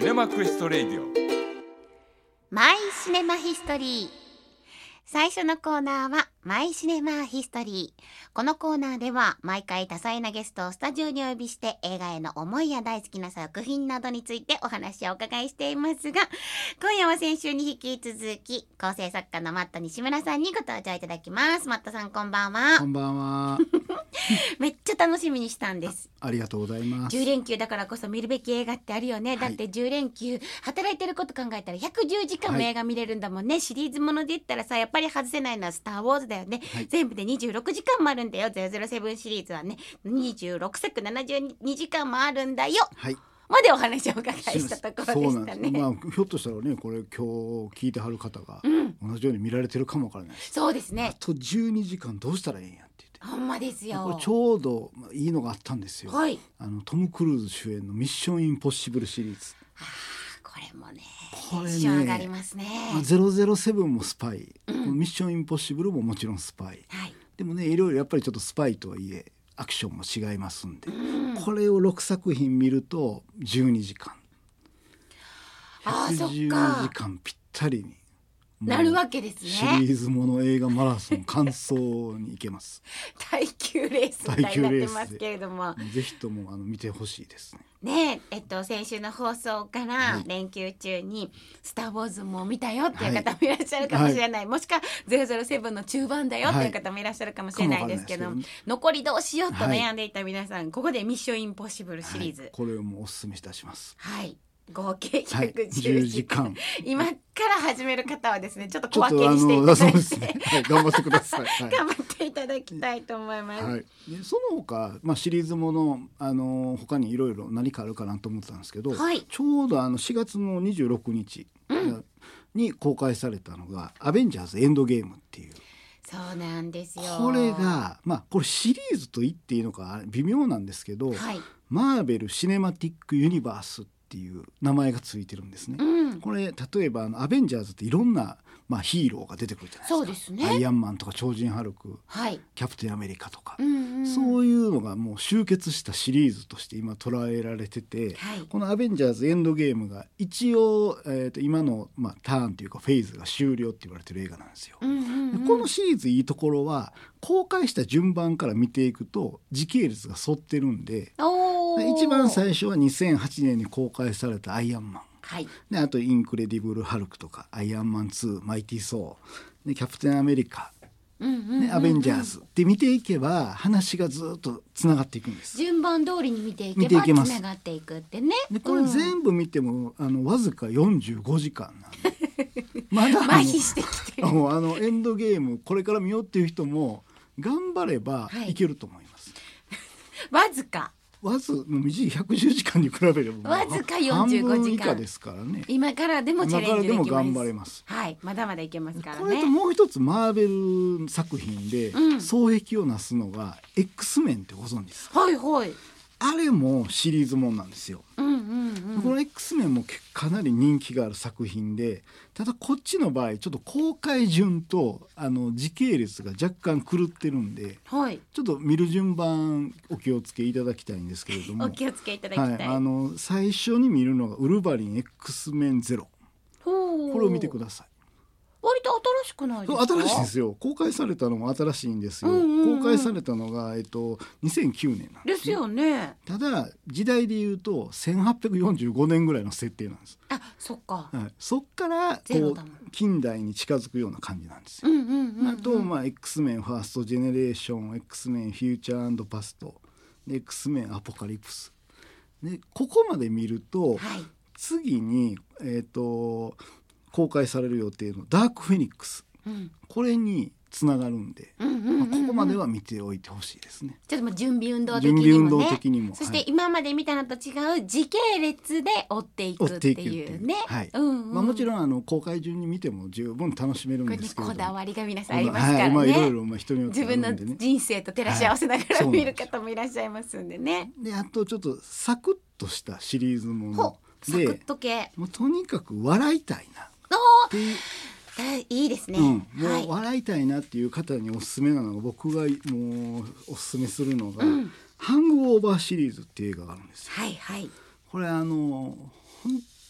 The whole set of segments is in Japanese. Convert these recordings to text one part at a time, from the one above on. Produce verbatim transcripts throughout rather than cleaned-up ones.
シネマクエストレディオマイシネマヒストリー。最初のコーナーはマイシネマヒストリー。このコーナーでは毎回多彩なゲストをスタジオにお呼びして映画への思いや大好きな作品などについてお話をお伺いしていますが、今夜は先週に引き続き構成作家のマット西村さんにご登場いただきます。マットさんこんばんは。 こんばんは。 めっちゃ楽しみにしたんです。 あ, ありがとうございます。 じゅう連休だからこそ見るべき映画ってあるよね、はい、だってじゅう連休働いてること考えたらひゃくじゅうじかんも映画見れるんだもんね、はい、シリーズもので言ったらさやっぱり外せないのはスターウォーズだよね、はい、全部でにじゅうろくじかんもあるんだよ。ゼロゼロセブンシリーズはねにじゅうろくさくななじゅうにじかんもあるんだよ、はい、までお話をお伺いしたところでしたね。 まあ、ひょっとしたらねこれ今日聞いてはる方が同じように見られてるかもわからない、うん、 そうですね。 あとじゅうにじかんどうしたらいいんやってほんまですよ。 これちょうどいいのがあったんですよ、はい、あのトム・クルーズ主演のミッションインポッシブルシリーズ。 あこれもねこれねテンション上がりますね。 まあ、ゼロゼロセブンもスパイ、うん、ミッションインポッシブルももちろんスパイ、はい、でもねいろいろやっぱりちょっとスパイとはいえアクションも違いますんで、うん、これをろくさく品見るとじゅうにじかんひゃくじゅうにじかんぴったりになるわけですね。 シリーズもの映画マラソン完走に行けます耐久レースみたいになってますけれども、 ぜひともあの見てほしいですね。 ねえ、えっと、先週の放送から連休中にスターウォーズも見たよっていう方もいらっしゃるかもしれない、はい、もしくはゼロゼロセブンの中盤だよっていう方もいらっしゃるかもしれないですけど、はいね、残りどうしようと悩んでいた皆さん、はい、ここでミッションインポッシブルシリーズ、はい、 これをもうお勧めいたします。 はい、合計ひゃくじゅうじかん、はい、今から始める方はですねちょっと小分けにしていただいて、ねはい、頑張ってください、はい、 頑張っていただきたいと思います、はい、 でその他、まあ、シリーズもの、あの他にいろいろ何かあるかなと思ってたんですけど、はい、ちょうどあのしがつのにじゅうろくにちに公開されたのが、うん、アベンジャーズエンドゲームっていう。 そうなんですよ。 これが、まあ、これシリーズと言っていいのか微妙なんですけど、はい、マーベル・シネマティック・ユニバースっていう名前がついてるんですね、うん、これ例えばあのアベンジャーズっていろんな、まあ、ヒーローが出てくるじゃないですか。 そうですね。 アイアンマンとか超人ハルク、はい、キャプテンアメリカとか、うんうん、そういうのがもう集結したシリーズとして今捉えられてて、はい、このアベンジャーズエンドゲームが一応、えーと今の、まあ、ターンというかフェーズが終了って言われてる映画なんですよ、うんうんうん、このシリーズいいところは公開した順番から見ていくと時系列が沿ってるんで、一番最初はにせんはちねんに公開されたアイアンマン、はい、であとインクレディブル・ハルクとかアイアンマンツー、マイティー・ソーでキャプテンアメリカ、うんうんうんうん、でアベンジャーズって見ていけば話がずっとつながっていくんです。 順番通りに見ていけばつながっていくってね。 でこれ全部見ても、うん、あのわずかよんじゅうごじかんなんでまだ麻痺してきてる。 あのエンドゲームこれから見ようっていう人も頑張ればいけると思います、 はい、わずかわず短いひゃくじゅうじかんに比べればわずかよんじゅうごじかん半分以下ですからね。 今からでもチャレンジできます。 今からでも頑張れます、 はい、まだまだいけますからね。 これともう一つマーベル作品で双璧をなすのが X メンってご存知ですか？ はいはい。 あれもシリーズもんなんですよ、うんうんうん、この X メンもかなり人気がある作品で、ただこっちの場合ちょっと公開順とあの時系列が若干狂ってるんで、はい、ちょっと見る順番お気をつけいただきたいんですけれどもお気をつけいただきたい、はい、 あの最初に見るのがウルヴァリン X メンゼロ、これを見てください。 割と新しくないですか？ 新しいんですよ。公開されたのも新しいんですよ、うんうんうん、公開されたのが、えっと、にせんきゅうねんなんです、ね、 ですよね。 ただ時代でいうとせんはっぴゃくよんじゅうごねんぐらいの設定なんです。 あ、そっか、 はい、そっからこう近代に近づくような感じなんですよ、うんうんうんうん、あと、まあ、X メンファーストジェネレーション、 X メンフューチャー&パストで X メンアポカリプスで、ここまで見ると、はい、次にえっと公開される予定のダークフェニックス、うん、これにつながるんで、うんうんうんうん、まあ、ここまでは見ておいてほしいですね。 ちょっともう準備運動的にもね、 準備運動的にも、 そして今まで見たのと違う時系列で追っていくっていうね、 はい、うんうん、まあ、もちろんあの公開順に見ても十分楽しめるんですけど、 こだわりが皆さんありますからね、 はい、まあ、いろいろまあ人によってあるんでね、 自分の人生と照らし合わせながら、はい、見る方もいらっしゃいますんでね。 であとちょっとサクッとしたシリーズもので、 サクッと系、 もうとにかく笑いたいなっていう、 いいですね、 うん、もう笑いたいなっていう方におすすめなのが、僕がもうおすすめするのが、うん、ハングオーバーシリーズっていう映画があるんですよ。 はいはい、 これあの本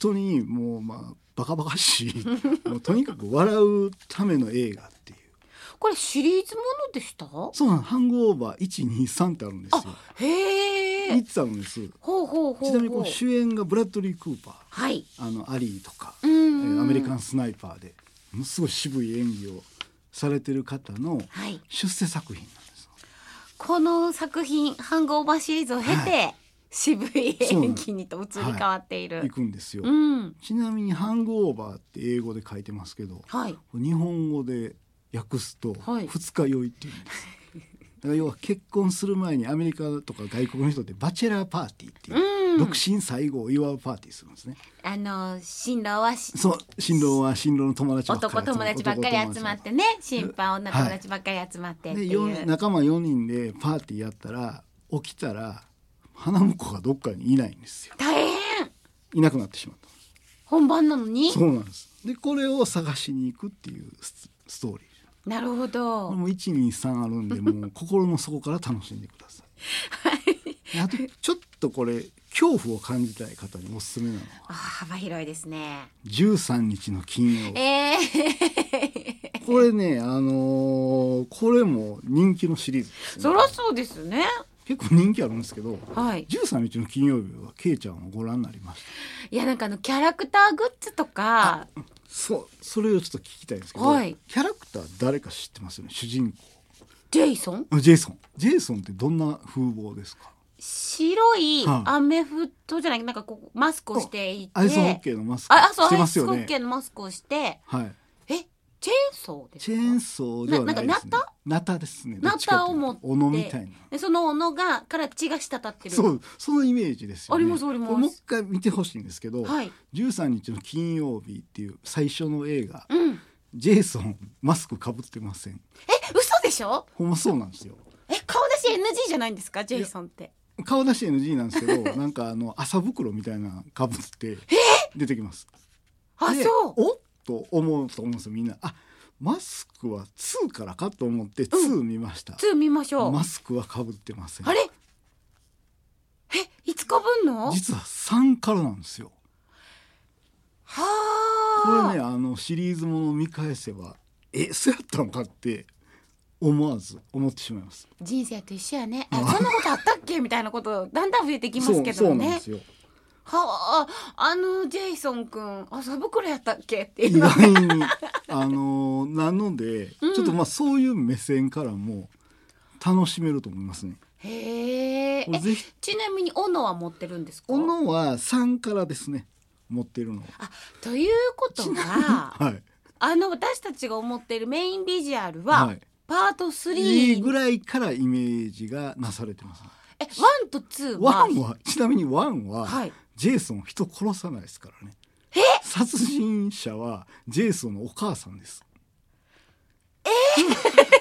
当にもうまあバカバカしいもうとにかく笑うための映画っていう。 これシリーズものでした？ そうなん、ハングオーバーいち、に、さんってあるんですよ。 へえ。 みっつあるんです。 ほうほうほうほう。 ちなみにこの主演がブラッドリー・クーパー、 はい、 あのアリーとか、 うんうん、 えー、アメリカンスナイパーでものすごい渋い演技をされてる方の出世作品なんです、はい、 この作品ハングオーバーシリーズを経て、はい、渋い演技にと移り変わっている、 はい、いくんですよ、 うん、 ちなみにハングオーバーって英語で書いてますけど、はい、日本語で訳すと二日酔いっていうんです、はい、要は結婚する前にアメリカとか外国の人ってバチェラーパーティーっていう、うん、独身最後を祝うパーティーするんですね。 あの新郎はそう新郎は新郎の友達ばっかり男友達ばっかり集まってね、新婦は女友達ばっかり集まってっていう、 はい、で仲間よにんでパーティーやったら起きたら花婿がどっかにいないんですよ。 大変。 いなくなってしまった。 本番なのに。 そうなんです。でこれを探しに行くっていうストーリー。 なるほど。 これもいち、に、さんあるんでもう心の底から楽しんでください。はい、あとちょっとこれ恐怖を感じたい方におすすめなのは、 あ、幅広いですね。 じゅうさんにちの金曜日、 えー、これね、あのー、これも人気のシリーズですね。 そりゃそうですね。 結構人気あるんですけど、 はい、 じゅうさんにちの金曜日はケイちゃんをご覧になりました？ いや、なんかあのキャラクターグッズとか、 そう、それをちょっと聞きたいんですけど、はい、キャラクター誰か知ってますよね？主人公ジェイソン？ ジェイソンジェイソンってどんな風貌ですか？ 白いアメフトじゃない、なんかこうマスクをしていて、 アイスホッケーのマスクしてますよね。 アイスホッケーのマスクをして、 はい、 えチェーンソーですか？ チェーンソーではないですね。 なんかナタ？ ナタですね。 ナタを持って斧みたいな。 でその斧がから血が滴ってる。 そう、そのイメージですよね。 ありますあります。 もう一回見てほしいんですけど、 はい、 じゅうさんにちの金曜日っていう最初の映画、 うん、 ジェイソンマスクかぶってません？ え、嘘でしょ？ ほんまそうなんですよ。 え、顔出し エヌジー じゃないんですか？ジェイソンって。 顔出し エヌジー なんですけどなんかあの麻袋みたいなかぶって出てきます。 あ、そう。 おっと思うと思うんですよみんな。あ、マスクはにからかと思ってに見ました、 うん、に見ましょう。 マスクはかぶってません。 あれ、え、いつかぶんの？ 実はさんからなんですよ。 はあ。 これね、あのシリーズものを見返せばえ、そうやったのかって思わず思ってしまいます。 人生と一緒やね。あ、そんなことあったっけみたいなことだんだん増えてきますけどね。 そう、そうなんですよ。 はあ、あのジェイソン君麻袋やったっけっていう意外にあのなので、うん、ちょっとまあそういう目線からも楽しめると思いますね。 へえ。ちなみに斧は持ってるんですか？ 斧はさんからですね、持ってるの。 あ、ということは、 はい、 あの私たちが思っているメインビジュアルは、はい、パートスリーぐらいからイメージがなされてます、ね。 え、ワンとツーは、 ワンはちなみにワンは、はい、ジェイソン人殺さないですからね。 え、 殺人者はジェイソンのお母さんです。 えー、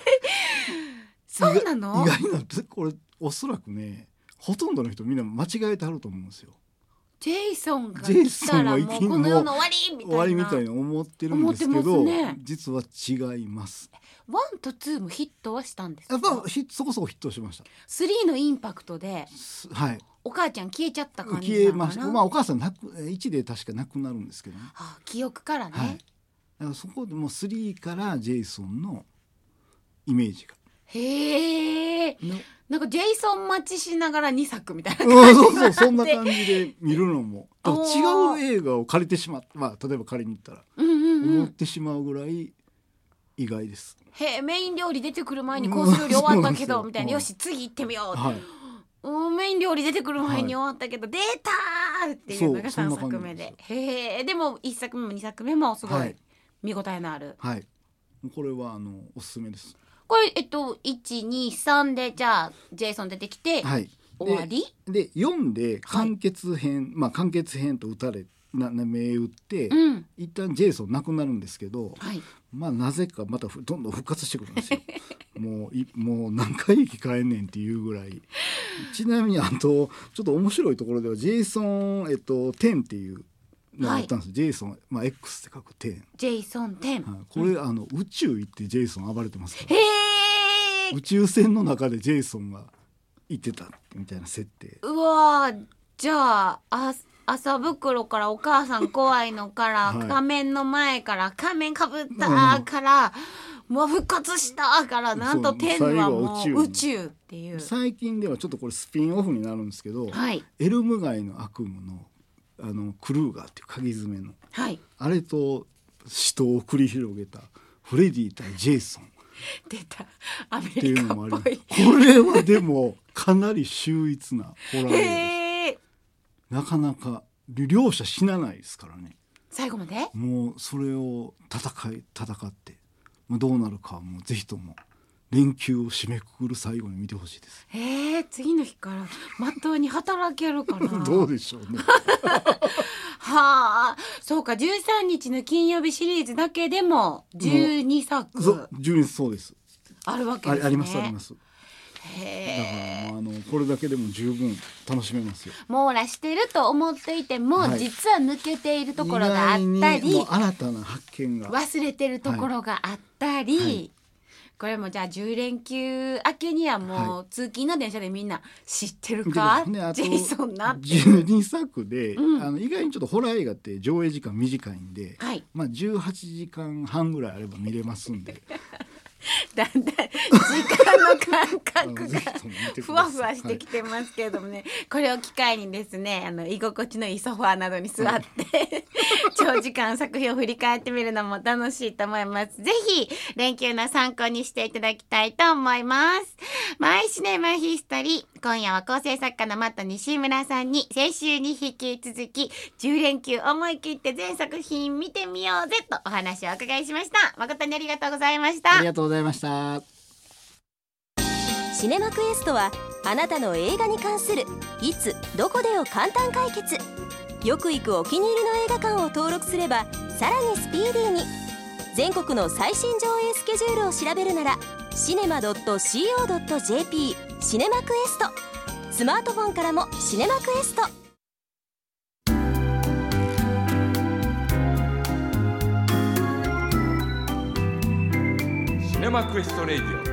そうなの？ 意外な、これおそらくね、ほとんどの人みんな間違えてはると思うんですよ。 ジェイソンが来たらもうこの世の終わりみたいな、 終わりみたいな思ってるんですけど、 ね、 実は違います。 ワンとツーもヒットはしたんですか？ やっぱそこそこヒットしました。 スリーのインパクトで、 はい、 お母ちゃん消えちゃった感じな消えました。まあお母さんなくいちで確かなくなるんですけどね。 あ、記憶からね。はい、 だからそこでもうスリーからジェイソンのイメージが。 へえ。なんかジェイソン待ちしながらにさくみたいな感じ。そうそう、そんな感じで見るのも。違う映画を借りてしまった、まあ例えば借りに行ったら、うんうんうん、思ってしまうぐらい意外です。 へえ、メイン料理出てくる前にコース料理終わったけどみたいな、よし次行ってみよう、はい、うん、メイン料理出てくる前に終わったけど、はい、出たーっていうのがさんさくめで。へえ。でもいっさくめもにさくめもすごい見応えのある。 はい、はい、これはあのおすすめです。 これえっといち、に、さんでじゃあジェイソン出てきて、はい、終わりで、でよんで完結編、はい、まあ完結編と打たれな銘打って、 うん、 一旦ジェイソンなくなるんですけど、 はい、 まあなぜかまたどんどん復活してくるんですよ。もういもう何回生き返んねんっていうぐらい。ちなみにあとちょっと面白いところではジェイソンえっとじゅうっていうのがあったんです、はい、ジェイソン、まあ、X って書くじゅう。 ジェイソンじゅう、 はい、これ、うん、あの宇宙行ってジェイソン暴れてますから。 へー。 宇宙船の中でジェイソンが行ってたみたいな設定。 うわ、じゃあ、あ麻袋からお母さん怖いのから、はい、仮面の前から仮面かぶったから、うん、もう復活したからなんと天はもう宇宙っていう。 最近ではちょっとこれスピンオフになるんですけど、はい、エルム街の悪夢のあのクルーガーっていう鍵爪の、はい、あれと死闘を繰り広げたフレディ対ジェイソン出たアメリカっぽい。これはでもかなり秀逸なホラー映画です。なかなか両者死なないですからね、 最後まで。 もうそれを戦い戦ってどうなるかはもうぜひとも連休を締めくくる最後に見てほしいです。 えー、次の日からまっとうに働けるかなどうでしょうねはあ、そうか、じゅうさんにちの金曜日シリーズだけでもじゅうにさくそうじゅうにそうですあるわけですね。 あ, ありますあります。 へだから、まあ、あのこれだけでも十分楽しめますよ。 網羅してると思っていても、はい、実は抜けているところがあったり、 もう新たな発見が忘れてるところがあったり、はいはい、これもじゃあじゅう連休明けにはもう通勤の電車でみんな知ってるか、 ね、 ジェイソンなってじゅうにさくで、うん、あの意外にちょっとホラー映画って上映時間短いんで、はい、まあ、じゅうはちじかんはんぐらいあれば見れますんでだんだん時間の感覚がふわふわしてきてますけれどもね、はい、これを機会にですね、あの居心地のいいソファーなどに座って、はい、長時間作品を振り返ってみるのも楽しいと思います。ぜひ連休の参考にしていただきたいと思います。マイシネマヒストリー、今夜は構成作家のマット西村さんに先週に引き続きじゅう連休思い切って全作品見てみようぜとお話をお伺いしました。誠にありがとうございました。 ありがとうございました。 シネマクエストはあなたの映画に関するいつどこでを簡単解決。よく行くお気に入りの映画館を登録すればさらにスピーディーに。全国の最新上映スケジュールを調べるならシネマ ドット シーオー ドット ジェーピー シネマクエスト。スマートフォンからもシネマクエスト。 シネマクエストレディオ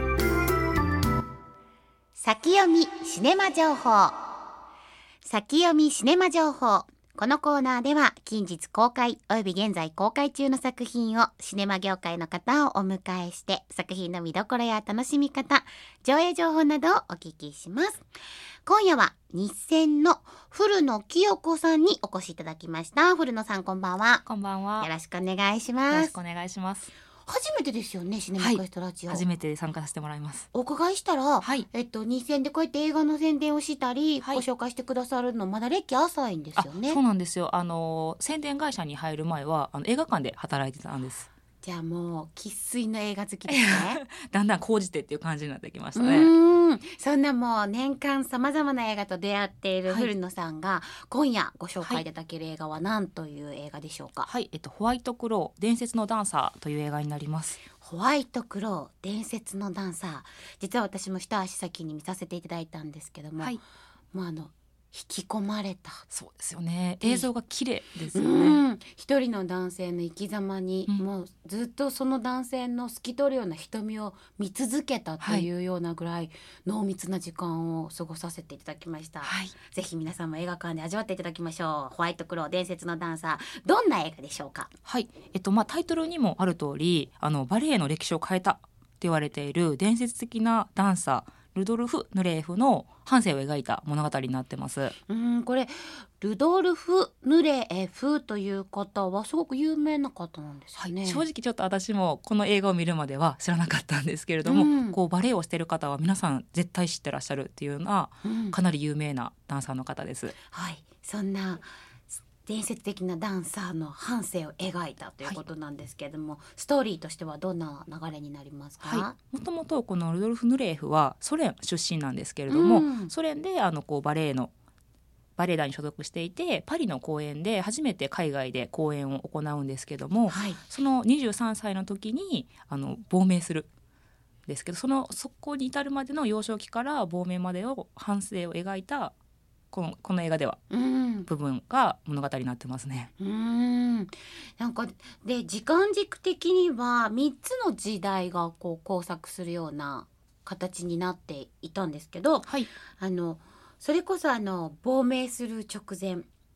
先読みシネマ情報。先読みシネマ情報。このコーナーでは近日公開および現在公開中の作品をシネマ業界の方をお迎えして作品の見どころや楽しみ方、上映情報などをお聞きします。今夜は日銭の古野清子さんにお越しいただきました。古野さん、こんばんは。 こんばんは。 よろしくお願いします。 よろしくお願いします。 初めてですよね、シネマクエストラジオ。 はい、初めて参加させてもらいます。 お伺いしたら、 はい、 えっと日銭でこうやって映画の宣伝をしたり、はい、ご紹介してくださるのまだ歴浅いんですよね。 そうなんですよ。あの宣伝会社に入る前はあの映画館で働いてたんです。 じゃあもう生粋の映画好きですねだんだん講じてっていう感じになってきましたね。 うん、そんなもう年間さまざまな映画と出会っている古野さんが、はい、今夜ご紹介いただける映画は何という映画でしょうか。 はい、えっと、ホワイトクロー伝説のダンサーという映画になります。 ホワイトクロー伝説のダンサー、実は私も一足先に見させていただいたんですけども、はい、もうあの引き込まれた。 そうですよね。映像が綺麗ですよね。 一人の男性の生き様に、うん、もうずっとその男性の透き通るような瞳を見続けたというようなぐらい濃密な時間を過ごさせていただきました。はい、ぜひ皆さんも映画館で味わっていただきましょう。ホワイトクロー伝説のダンサー、どんな映画でしょうか。 はい、えっとまあ、タイトルにもある通りあのバレエの歴史を変えたって言われている伝説的なダンサールドルフ・ヌレーフの半生を描いた物語になってます。 うん、これルドルフ・ヌレーフという方はすごく有名な方なんですね。 はい、正直ちょっと私もこの映画を見るまでは知らなかったんですけれども、うん、こうバレエをしている方は皆さん絶対知ってらっしゃるっていうような、うん、かなり有名なダンサーの方です。 はい、そんな伝説的なダンサーの半生を描いたということなんですけれども、はい、ストーリーとしてはどんな流れになりますか。 はい、もともとこのルドルフ・ヌレーフはソ連出身なんですけれども、うん、ソ連であのこうバレエのバレエ団に所属していてパリの公演で初めて海外で公演を行うんですけども、はい、そのにじゅうさんさいの時にあの亡命するんですけど、そのそこに至るまでの幼少期から亡命までを半生を描いたこの、この映画では、うん、部分が物語になってますね。 うーん、なんかで時間軸的にはみっつの時代がこう交錯するような形になっていたんですけど、はい、あのそれこそあの亡命する直前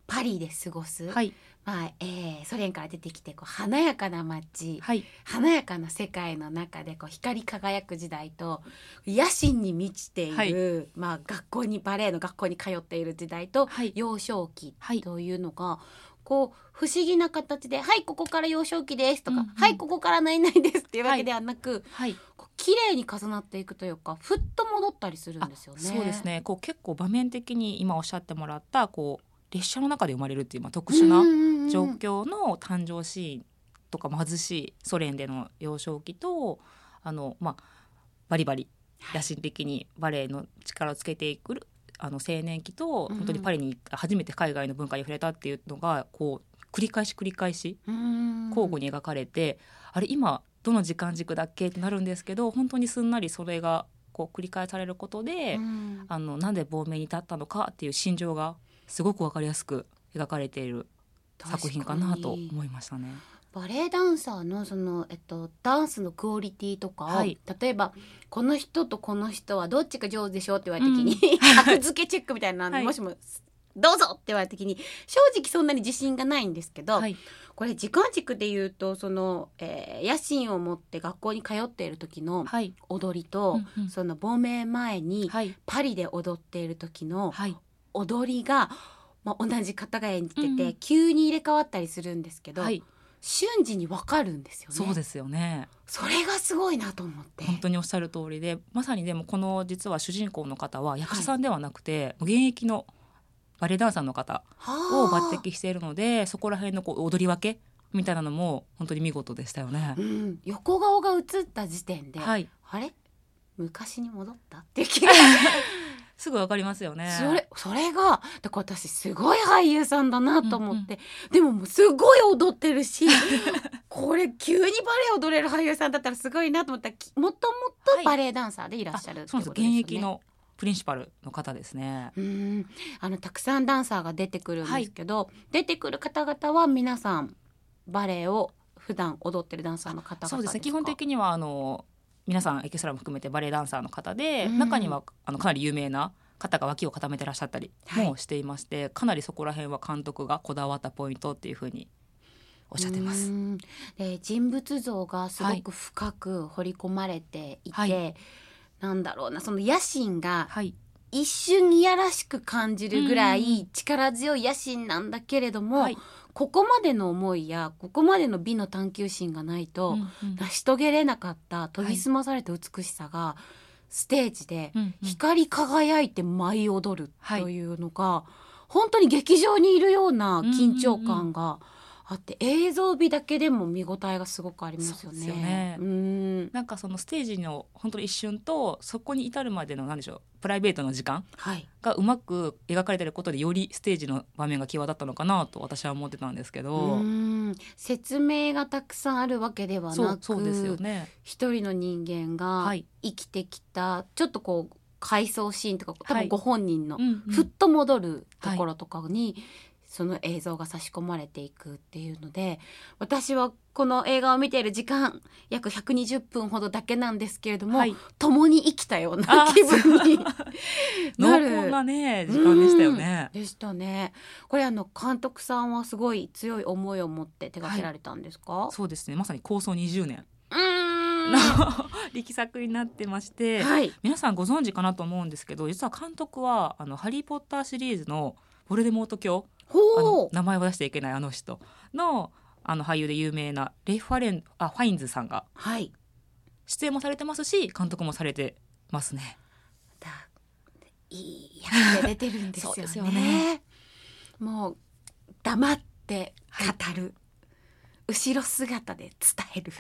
パリで過ごす、 はい、 まあえー、ソ連から出てきてこう華やかな街、 はい、 華やかな世界の中でこう光り輝く時代と野心に満ちている、はい、まあ、学校にバレエの学校に通っている時代と、はい、幼少期というのが、はい、こう不思議な形で、はいここから幼少期ですとか、うんうん、はいここから何々ですっていうわけではなく、はいはい、こう綺麗に重なっていくというかふっと戻ったりするんですよね。 そうですね、こう結構場面的に今おっしゃってもらったこう列車の中で生まれるっていう、まあ、特殊な状況の誕生シーンとか貧しいソ連での幼少期とあの、まあ、バリバリ野心的にバレエの力をつけていくあの青年期と本当にパリに初めて海外の文化に触れたっていうのがこう繰り返し繰り返し交互に描かれて、あれ今どの時間軸だっけってなるんですけど、本当にすんなりそれがこう繰り返されることで、あのなんで亡命に至ったのかっていう心情がすごく分かりやすく描かれている作品かなと思いましたね。 バレエダンサーのその、えっと、ダンスのクオリティとか、はい、例えばこの人とこの人はどっちが上手でしょうって言われた時に、うん、格付けチェックみたいなの、はい、もしもどうぞって言われた時に正直そんなに自信がないんですけど、はい、これ時間軸で言うとその、えー、野心を持って学校に通っている時の踊りと、はいうんうん、その亡命前にパリで踊っている時の踊りが、まあ、同じ方が演じてて、うん、急に入れ替わったりするんですけど、はい、瞬時に分かるんですよね。 そうですよね。 それがすごいなと思って。 本当におっしゃる通りで、まさにでもこの実は主人公の方は役者さんではなくて、はい、現役のバレエダンサーの方を抜擢しているので、そこら辺のこう踊り分けみたいなのも本当に見事でしたよね、 うん、横顔が映った時点で、はい、あれ昔に戻ったっていう気がすぐわかりますよね。 それ、それがだから私すごい俳優さんだなと思って、うんうん、でももうすごい踊ってるしこれ急にバレエ踊れる俳優さんだったらすごいなと思ったら、もともとバレエダンサーでいらっしゃるってことですよね。 そうです、現役のプリンシパルの方ですね。 うんあのたくさんダンサーが出てくるんですけど、はい、出てくる方々は皆さんバレエを普段踊ってるダンサーの方々ですか？ そうですね、基本的にはあの皆さんエキストラも含めてバレエダンサーの方で、うん、中にはあのかなり有名な方が脇を固めてらっしゃったりもしていまして、はい、かなりそこら辺は監督がこだわったポイントっていうふうにおっしゃってます。 うんで人物像がすごく深く彫り込まれていて、はい、なんだろうな、その野心が一瞬いやらしく感じるぐらい力強い野心なんだけれども、はい、ここまでの思いやここまでの美の探求心がないと成し遂げれなかった研ぎ澄まされた美しさがステージで光り輝いて舞い踊るというのが本当に劇場にいるような緊張感があって、映像美だけでも見応えがすごくありますよね。 そうですよね。うんなんかそのステージの本当に一瞬とそこに至るまでの何でしょう、プライベートの時間がうまく描かれていることでよりステージの場面が際立ったのかなと私は思ってたんですけど、 うん説明がたくさんあるわけではなく、 そうそうですよね、 一人の人間が生きてきた、はい、ちょっとこう回想シーンとか多分ご本人のふっと戻るところとかに、はい、その映像が差し込まれていくっていうので、私はこの映画を見ている時間約ひゃくにじゅっぷんほどだけなんですけれども、はい、共に生きたような気分になる濃厚なね時間でしたよね。 でしたね。これあの監督さんはすごい強い思いを持って手掛けられたんですか？ はい、そうですね、まさに構想にじゅうねんの力作になってまして、はい、皆さんご存知かなと思うんですけど、実は監督はあのハリーポッターシリーズのヴォルデモート卿、あの名前を出していけないあの人 の, あの俳優で有名なレイファレンあファインズさんが出演もされてますし、監督もされてますね。 だいい役で出てるんですよ ね, そうですよね。もう黙って語る、はい、後ろ姿で伝える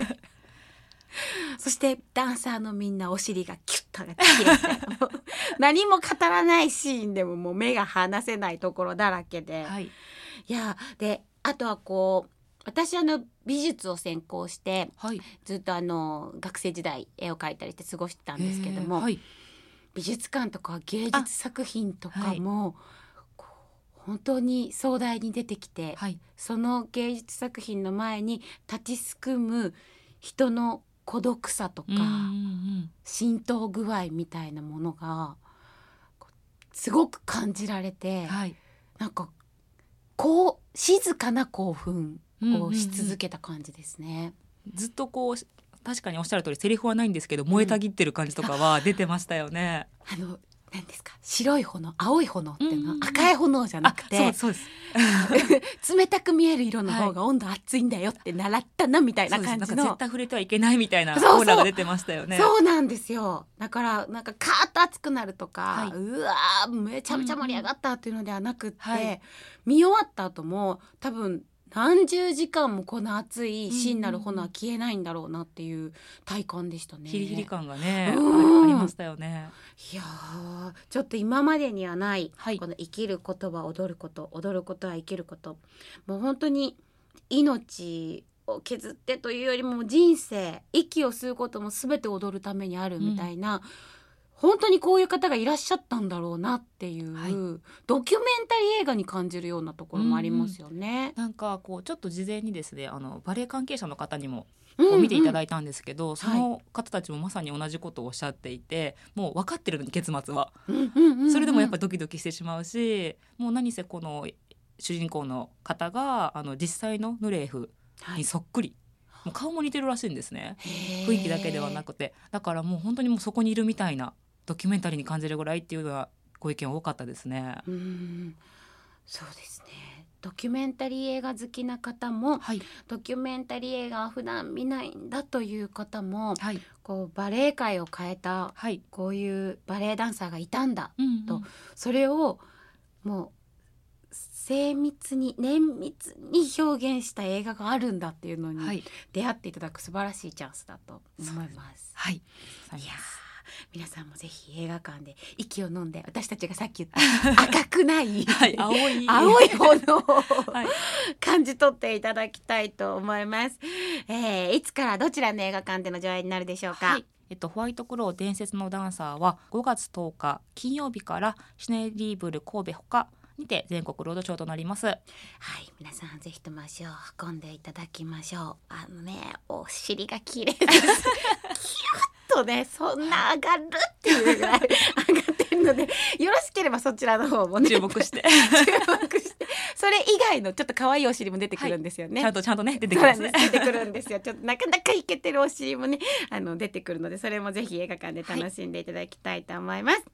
そしてダンサーのみんなお尻がキュッと上がって何も語らないシーンでももう目が離せないところだらけで、はい、いやであとはこう私あの美術を専攻して、はい、ずっとあの学生時代絵を描いたりして過ごしてたんですけども、はい、美術館とか芸術作品とかも、はい、本当に壮大に出てきて、はい、その芸術作品の前に立ちすくむ人の孤独さとか、うんうんうん、浸透具合みたいなものがすごく感じられて、はい、なんか静かな興奮をし続けた感じですね、うんうんうん、 ずっとこう確かにおっしゃる通りセリフはないんですけど燃えたぎってる感じとかは出てましたよね、 うん、あの何ですか、白い炎青い炎っていうのは赤い炎じゃなくて、 そうそうです冷たく見える色の方が温度熱いんだよって習ったなみたいな感じの、 なんか絶対触れてはいけないみたいなオーラが出てましたよね。 そうそうなんですよ。だからなんかカーッと熱くなるとか、はい、うわーめちゃめちゃ盛り上がったっていうのではなくって、うんはい、見終わった後も多分何十時間もこの熱い芯なる炎は消えないんだろうなっていう体感でしたね。 ヒリヒリ感がね、うん、ありましたよね。 いやちょっと今までにはない、はい、この生きることは踊ること、踊ることは生きること、もう本当に命を削ってというよりも人生、息を吸うことも全て踊るためにあるみたいな、うん、本当にこういう方がいらっしゃったんだろうなっていう、はい、ドキュメンタリー映画に感じるようなところもありますよね、 うんうん、なんかこうちょっと事前にですね、あのバレエ関係者の方にもこう見ていただいたんですけど、うんうん、その方たちもまさに同じことをおっしゃっていて、もう分かってるのに結末は、うんうんうんうん、それでもやっぱドキドキしてしまうし、もう何せこの主人公の方があの実際のヌレーフにそっくり、はい、もう顔も似てるらしいんですね、雰囲気だけではなくて。だからもう本当にもうそこにいるみたいなドキュメンタリーに感じるぐらいっていうのはご意見多かったですね。 うん、そうですね。ドキュメンタリー映画好きな方も、はい、ドキュメンタリー映画は普段見ないんだという方も、はい、こうバレエ界を変えた、はい、こういうバレエダンサーがいたんだ、うんうん、とそれをもう精密に綿密に表現した映画があるんだっていうのに出会っていただく素晴らしいチャンスだと思います。 はい、いや皆さんもぜひ映画館で息を飲んで、私たちがさっき言った赤くない、はい、青い青い炎を、はい、感じ取っていただきたいと思います、えー、いつからどちらの映画館での上映になるでしょうか。 はい、えっと、ホワイトクロー伝説のダンサーはごがつとおか金曜日からシネリーブル神戸ほかにて全国ロードショーとなります。はい、 皆さんぜひとも足を運んでいただきましょう。あのね、お尻が綺麗ですキュッとね、そんな上がるっていうぐらい上がってるので、よろしければそちらの方もね注目して注目して、それ以外のちょっと可愛いお尻も出てくるんですよね、 はい、ちゃんとちゃんとね出てくるんですね。 出てくるんですよ。ちょっとなかなかイケてるお尻もねあの出てくるので、それもぜひ映画館で楽しんでいただきたいと思います、はい、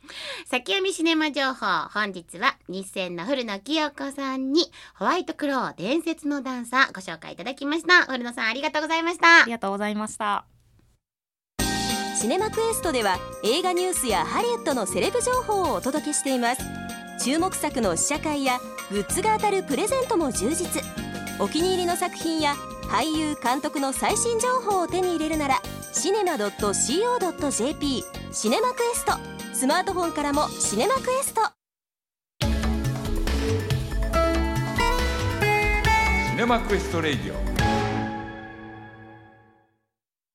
先読みシネマ情報、本日は日銭の古野清子さんにホワイトクロー伝説のダンサーご紹介いただきました。古野さんありがとうございました。 ありがとうございました。 シネマクエストでは映画ニュースやハリウッドのセレブ情報をお届けしています。注目作の試写会やグッズが当たるプレゼントも充実。お気に入りの作品や俳優監督の最新情報を手に入れるならシネマ ドット コー ドット ジェーピー シネマクエスト、スマートフォンからもシネマクエスト。 シネマクエストレイディオ